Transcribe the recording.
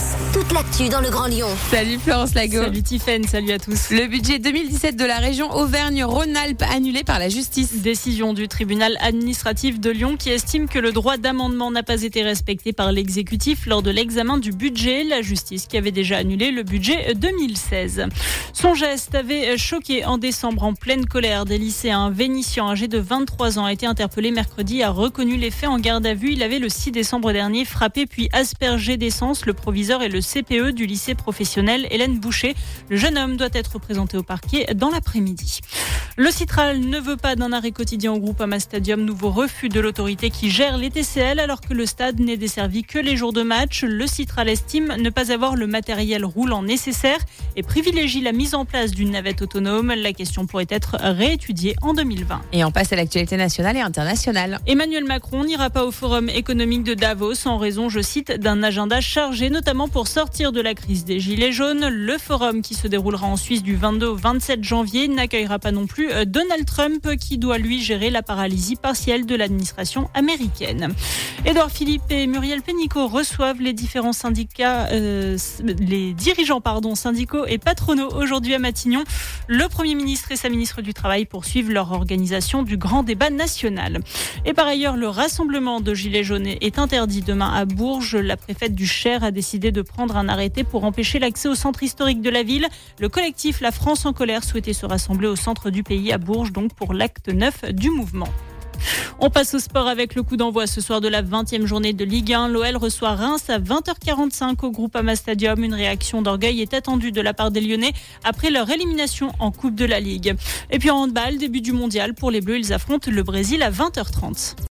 toute l'actu dans le Grand Lyon. Salut Florence Lago. Salut Tiffaine, salut à tous. Le budget 2017 de la région Auvergne-Rhône-Alpes annulé par la justice. Décision du tribunal administratif de Lyon qui estime que le droit d'amendement n'a pas été respecté par l'exécutif lors de l'examen du budget. La justice qui avait déjà annulé le budget 2016. Son geste avait choqué en décembre en pleine colère des lycéens. Un Vénitien âgé de 23 ans a été interpellé mercredi et a reconnu les faits en garde à vue. Il avait le 6 décembre dernier frappé puis aspergé d'essence le proviseur et le CPE du lycée professionnel Hélène Boucher. Le jeune homme doit être présenté au parquet dans l'après-midi. Le Citral ne veut pas d'un arrêt quotidien au Groupama Stadium. Nouveau refus de l'autorité qui gère les TCL alors que le stade n'est desservi que les jours de match. Le Citral estime ne pas avoir le matériel roulant nécessaire et privilégie la mise en place d'une navette autonome. La question pourrait être réétudiée en 2020. Et on passe à l'actualité nationale et internationale. Emmanuel Macron n'ira pas au forum économique de Davos en raison, je cite, d'un agenda chargé, notamment pour sortir de la crise des Gilets jaunes. Le forum qui se déroulera en Suisse du 22 au 27 janvier n'accueillera pas non plus Donald Trump qui doit lui gérer la paralysie partielle de l'administration américaine. Édouard Philippe et Muriel Pénicaud reçoivent les différents syndicats, les dirigeants syndicaux et patronaux aujourd'hui à Matignon. Le Premier ministre et sa ministre du Travail poursuivent leur organisation du grand débat national. Et par ailleurs, le rassemblement de Gilets jaunes est interdit demain à Bourges. La préfète du Cher a décidé de prendre un arrêté pour empêcher l'accès au centre historique de la ville. Le collectif La France en colère souhaitait se rassembler au centre du pays à Bourges, donc pour l'acte 9 du mouvement. On passe au sport avec le coup d'envoi ce soir de la 20e journée de Ligue 1. L'OL reçoit Reims à 20h45 au Groupama Stadium. Une réaction d'orgueil est attendue de la part des Lyonnais après leur élimination en Coupe de la Ligue. Et puis en handball, début du mondial pour les Bleus, ils affrontent le Brésil à 20h30.